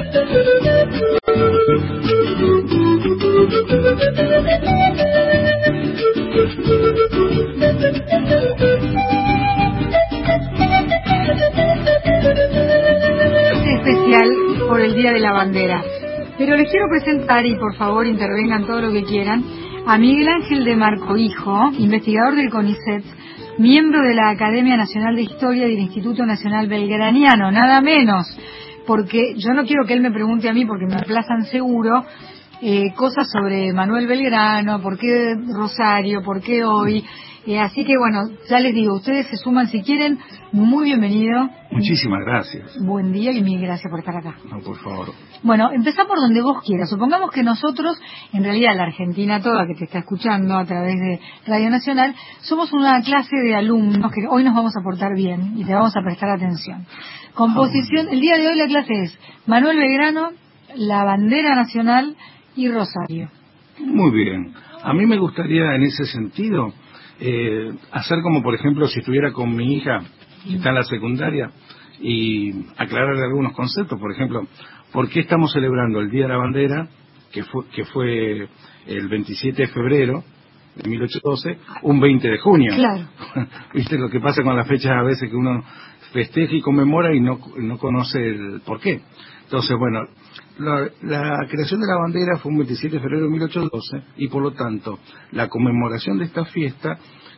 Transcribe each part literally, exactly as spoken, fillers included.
Especial por el Día de la Bandera. Pero les quiero presentar, y por favor intervengan todo lo que quieran, a Miguel Ángel de Marco Hijo, investigador del CONICET, miembro de la Academia Nacional de Historia del Instituto Nacional Belgraniano, nada menos, porque yo no quiero que él me pregunte a mí, porque me aplazan seguro, eh, cosas sobre Manuel Belgrano, por qué Rosario, por qué hoy. Eh, así que bueno, ya les digo, ustedes se suman si quieren, muy bienvenido. Muchísimas gracias. Buen día y mil gracias por estar acá. No, por favor. Bueno, empezá por donde vos quieras. Supongamos que nosotros, en realidad la Argentina toda que te está escuchando a través de Radio Nacional, somos una clase de alumnos que hoy nos vamos a portar bien y te vamos a prestar atención. Composición, el día de hoy la clase es Manuel Belgrano, la bandera nacional y Rosario. Muy bien. A mí me gustaría en ese sentido eh, hacer como, por ejemplo, si estuviera con mi hija, que está en la secundaria, y aclararle algunos conceptos. Por ejemplo, ¿por qué estamos celebrando el Día de la Bandera, que fue, que fue el veintisiete de febrero de mil ochocientos doce, un veinte de junio? Claro. ¿Viste lo que pasa con las fechas a veces, que uno festeja y conmemora y no, no conoce el por qué? Entonces, bueno, la, la creación de la bandera fue un veintisiete de febrero de mil ochocientos doce y por lo tanto la conmemoración de esta fiesta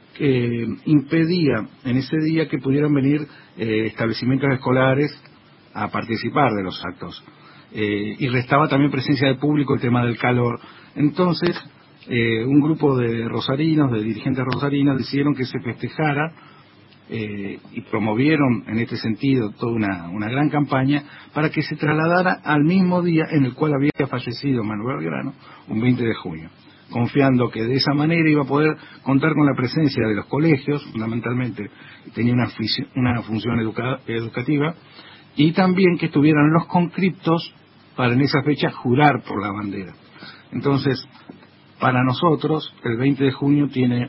eh, impedía en ese día que pudieran venir eh, establecimientos escolares a participar de los actos. Eh, y restaba también presencia de público, el tema del calor. Entonces, eh, un grupo de rosarinos, de dirigentes rosarinos, decidieron que se festejara eh, y promovieron en este sentido toda una, una gran campaña para que se trasladara al mismo día en el cual había fallecido Manuel Belgrano, un veinte de junio, confiando que de esa manera iba a poder contar con la presencia de los colegios, fundamentalmente tenía una, una función educa, educativa, y también que estuvieran los conscriptos para en esa fecha jurar por la bandera. Entonces, para nosotros, el veinte de junio tiene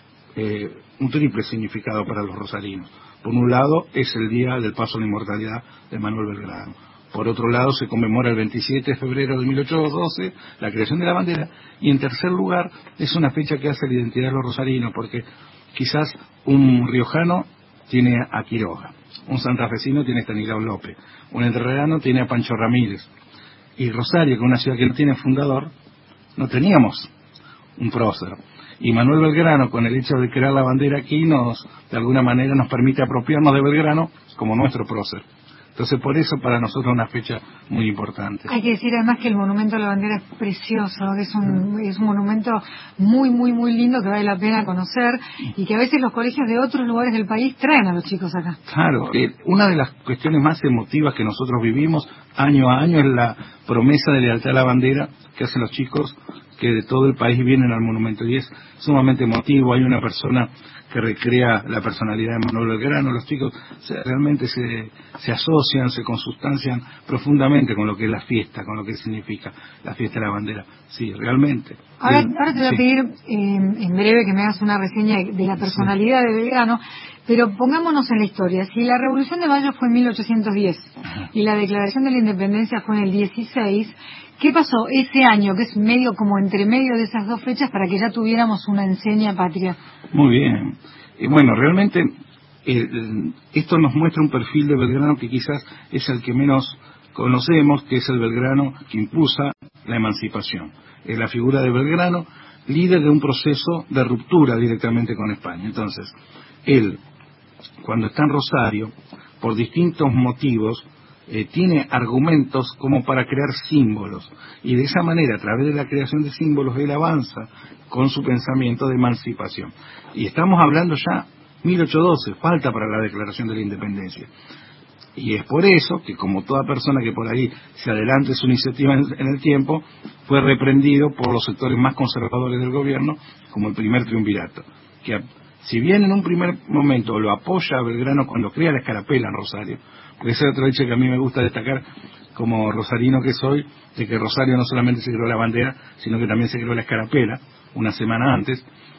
eh, un triple significado para los rosarinos. Por un lado, es el día del paso a la inmortalidad de Manuel Belgrano. Por otro lado, se conmemora el veintisiete de febrero de mil ochocientos doce, la creación de la bandera. Y en tercer lugar, es una fecha que hace la identidad de los rosarinos, porque quizás un riojano tiene a Quiroga, un santafesino tiene a Estanislao López, un entrerriano tiene a Pancho Ramírez. Y Rosario, que es una ciudad que no tiene fundador, no teníamos un prócer. Y Manuel Belgrano, con el hecho de crear la bandera aquí, nos de alguna manera nos permite apropiarnos de Belgrano como nuestro prócer. Entonces, por eso para nosotros es una fecha muy importante. Hay que decir además que el monumento a la bandera es precioso, es un, es un monumento muy, muy, muy lindo que vale la pena conocer y que a veces los colegios de otros lugares del país traen a los chicos acá. Claro, eh, una de las cuestiones más emotivas que nosotros vivimos año a año es la promesa de lealtad a la bandera que hacen los chicos que de todo el país vienen al monumento, y es sumamente emotivo. Hay una persona que recrea la personalidad de Manuel Belgrano. Los chicos se, realmente se, se asocian, se consustancian profundamente con lo que es la fiesta, con lo que significa la fiesta de la bandera. Sí, realmente. Ahora, el, ahora te voy a sí. pedir eh, en breve que me hagas una reseña de la personalidad sí. de Belgrano, pero pongámonos en la historia. Si la Revolución de Mayo fue en mil ochocientos diez Ajá. y la Declaración de la Independencia fue en el dieciséis, ¿qué pasó ese año, que es medio como entre medio de esas dos fechas, para que ya tuviéramos una enseña patria? Muy bien. Y bueno, realmente eh, esto nos muestra un perfil de Belgrano que quizás es el que menos conocemos, que es el Belgrano que impulsa la emancipación. Es la figura de Belgrano, líder de un proceso de ruptura directamente con España. Entonces, él, cuando está en Rosario, por distintos motivos, Eh, tiene argumentos como para crear símbolos, y de esa manera, a través de la creación de símbolos, él avanza con su pensamiento de emancipación. Y estamos hablando ya mil ochocientos doce, falta para la Declaración de la Independencia, y es por eso que, como toda persona que por ahí se adelante su iniciativa en, en el tiempo, fue reprendido por los sectores más conservadores del gobierno, como el primer triunvirato, que si bien en un primer momento lo apoya a Belgrano cuando crea la escarapela en Rosario, porque ese es otro hecho que a mí me gusta destacar como rosarino que soy, de que Rosario no solamente se creó la bandera, sino que también se creó la escarapela una semana antes.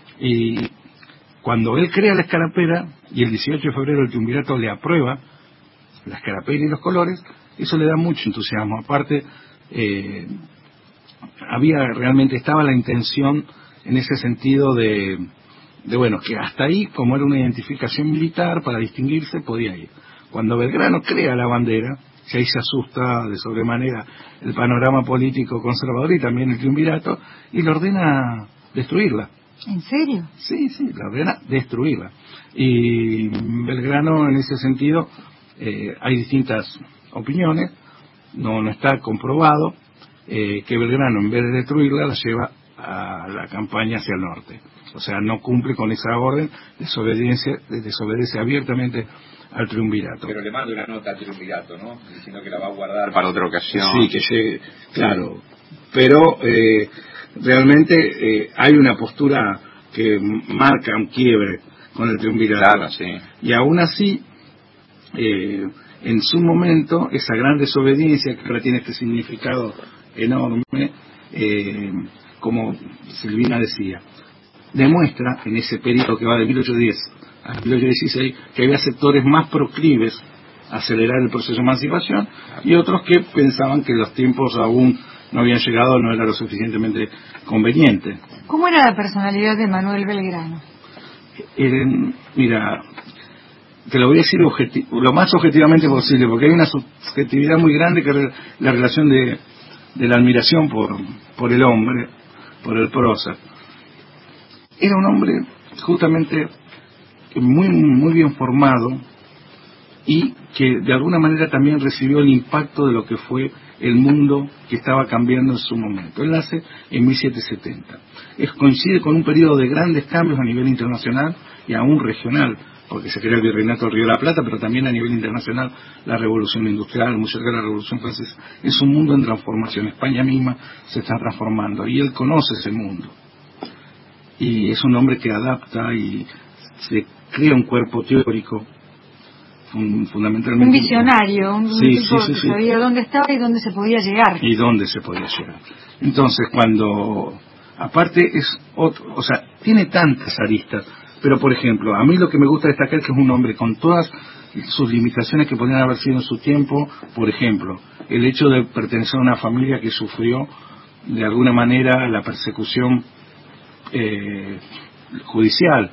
Y cuando él crea la escarapela y el dieciocho de febrero el triunvirato le aprueba la escarapela y los colores, eso le da mucho entusiasmo. Aparte, eh, había realmente, estaba la intención en ese sentido de, de, bueno, que hasta ahí, como era una identificación militar, para distinguirse, podía ir. Cuando Belgrano crea la bandera, y ahí se asusta de sobremanera el panorama político conservador y también el triunvirato, y le ordena destruirla. ¿En serio? Sí, sí, le ordena destruirla. Y Belgrano, en ese sentido, eh, hay distintas opiniones, no, no está comprobado, eh, que Belgrano, en vez de destruirla, la lleva a la campaña hacia el norte. O sea, no cumple con esa orden, desobedece, desobedece abiertamente al triunvirato. Pero le manda una nota al triunvirato, ¿no? Diciendo que la va a guardar para otra ocasión. Sí, que llegue, claro. Pero eh, realmente eh, hay una postura que marca un quiebre con el triunvirato. Claro, sí. Y aún así, eh, en su momento, esa gran desobediencia, que ahora tiene este significado enorme, eh, como Silvina decía, demuestra en ese periodo que va de mil ochocientos diez a mil ochocientos dieciséis que había sectores más proclives a acelerar el proceso de emancipación y otros que pensaban que los tiempos aún no habían llegado, no era lo suficientemente conveniente. ¿Cómo era la personalidad de Manuel Belgrano? Eh, mira, te lo voy a decir objeti- lo más objetivamente posible, porque hay una subjetividad muy grande que es la relación de, de la admiración por, por el hombre, por el prócer. Era un hombre justamente muy muy bien formado y que de alguna manera también recibió el impacto de lo que fue el mundo que estaba cambiando en su momento. Él nace en mil setecientos setenta. Es, coincide con un periodo de grandes cambios a nivel internacional y aún regional, porque se crea el Virreinato del Río de la Plata, pero también a nivel internacional la Revolución Industrial, muy cerca de la Revolución Francesa. Es un mundo en transformación. España misma se está transformando y él conoce ese mundo. Y es un hombre que adapta y se crea un cuerpo teórico un, fundamentalmente un visionario, un, sí, un tipo sí, sí, que sí. sabía dónde estaba y dónde se podía llegar. Y dónde se podía llegar. Entonces, cuando aparte es otro, o sea, tiene tantas aristas, pero por ejemplo, a mí lo que me gusta destacar es que es un hombre con todas sus limitaciones que podrían haber sido en su tiempo. Por ejemplo, el hecho de pertenecer a una familia que sufrió de alguna manera la persecución eh, judicial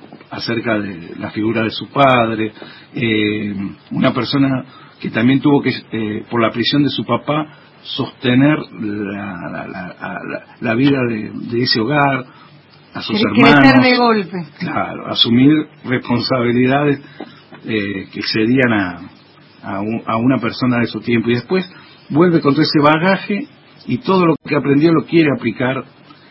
acerca de la figura de su padre, eh, una persona que también tuvo que, eh, por la prisión de su papá, sostener la, la, la, la, la vida de, de ese hogar, a sus hermanos, crecer de golpe, claro, asumir responsabilidades eh, que excedían a, a, un, a una persona de su tiempo, y después vuelve con todo ese bagaje y todo lo que aprendió lo quiere aplicar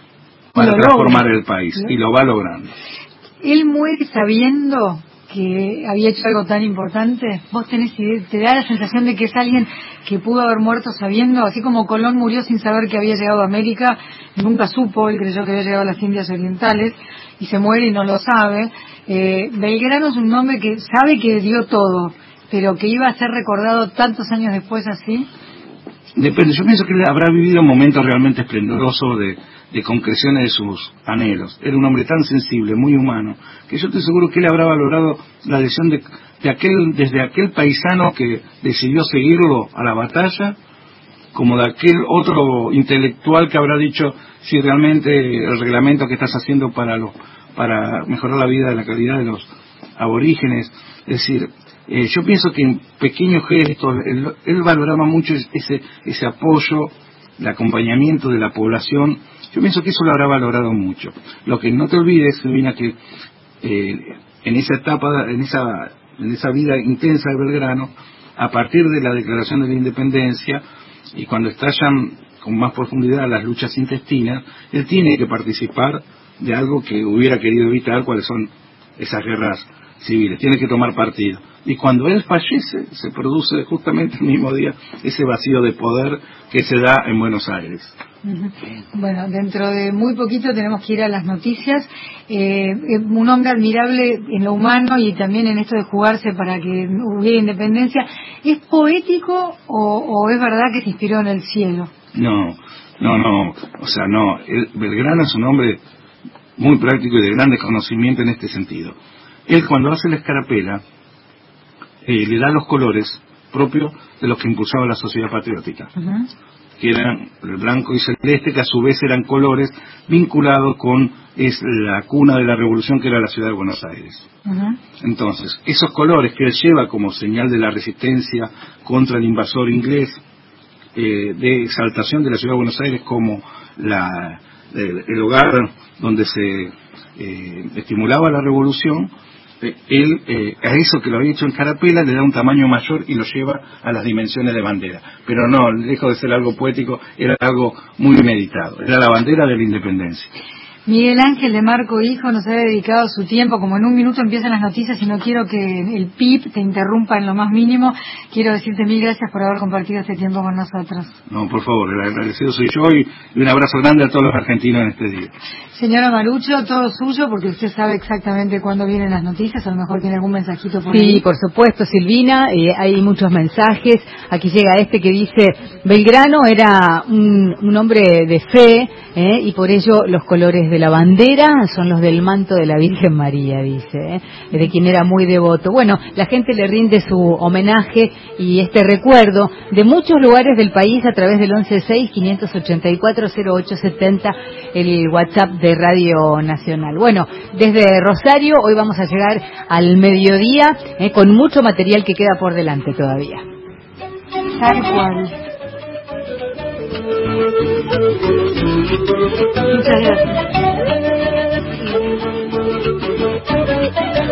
para transformar logra. el país, ¿sí? Y lo va logrando. Él muere sabiendo que había hecho algo tan importante. ¿Vos tenés idea? ¿Te da la sensación de que es alguien que pudo haber muerto sabiendo? Así como Colón murió sin saber que había llegado a América, nunca supo, él creyó que había llegado a las Indias Orientales y se muere y no lo sabe. Eh, Belgrano es un hombre que sabe que dio todo, pero que iba a ser recordado tantos años después así. Depende, yo pienso que él habrá vivido momentos realmente esplendorosos de, de concreciones de sus anhelos. Era un hombre tan sensible, muy humano, que yo estoy seguro que él habrá valorado la decisión de, de aquel, desde aquel paisano que decidió seguirlo a la batalla, como de aquel otro intelectual que habrá dicho si realmente el reglamento que estás haciendo para los, para mejorar la vida, la calidad de los aborígenes, es decir, Eh, yo pienso que en pequeños gestos él, él valoraba mucho ese ese apoyo, el acompañamiento de la población. Yo pienso que eso lo habrá valorado mucho. Lo que no te olvides, Silvina, que eh, en esa etapa, en esa en esa vida intensa de Belgrano, a partir de la declaración de la independencia y cuando estallan con más profundidad las luchas intestinas, él tiene que participar de algo que hubiera querido evitar, cuáles son esas guerras civiles, tiene que tomar partido. Y cuando él fallece, se produce justamente el mismo día ese vacío de poder que se da en Buenos Aires. Uh-huh. Bueno, dentro de muy poquito tenemos que ir a las noticias. Eh, un hombre admirable en lo humano y también en esto de jugarse para que hubiera independencia. ¿Es poético o, o es verdad que se inspiró en el cielo? No, no, no. O sea, no. El, Belgrano es un hombre muy práctico y de grande conocimiento en este sentido. Él, cuando hace la escarapela, eh, le da los colores propio de los que impulsaba la sociedad patriótica, uh-huh. que eran el blanco y celeste, que a su vez eran colores vinculados con es la cuna de la revolución, que era la ciudad de Buenos Aires. Uh-huh. Entonces, esos colores que él lleva como señal de la resistencia contra el invasor inglés, eh, de exaltación de la ciudad de Buenos Aires como la, el, el hogar donde se eh, estimulaba la revolución, eh, él eh, a eso que lo había hecho en carapela le da un tamaño mayor y lo lleva a las dimensiones de bandera. Pero no, lejos de ser algo poético, era algo muy meditado, era la bandera de la independencia. Miguel Ángel de Marco Hijo nos ha dedicado su tiempo, como en un minuto empiezan las noticias y no quiero que el P I B te interrumpa en lo más mínimo, quiero decirte mil gracias por haber compartido este tiempo con nosotros. No, por favor, el agradecido soy yo y un abrazo grande a todos los argentinos en este día. Señora Marucho, todo suyo, porque usted sabe exactamente cuándo vienen las noticias, a lo mejor tiene algún mensajito por sí, ahí. Sí, por supuesto, Silvina, eh, hay muchos mensajes. Aquí llega este que dice: Belgrano era un, un hombre de fe, eh, y por ello los colores de la bandera son los del manto de la Virgen María, dice, eh, de quien era muy devoto. Bueno, la gente le rinde su homenaje y este recuerdo de muchos lugares del país a través del once seis, quinientos ochenta y cuatro, cero ocho setenta, el WhatsApp de Radio Nacional. Bueno, desde Rosario hoy vamos a llegar al mediodía, eh, con mucho material que queda por delante todavía. Tal cual. Muchas gracias.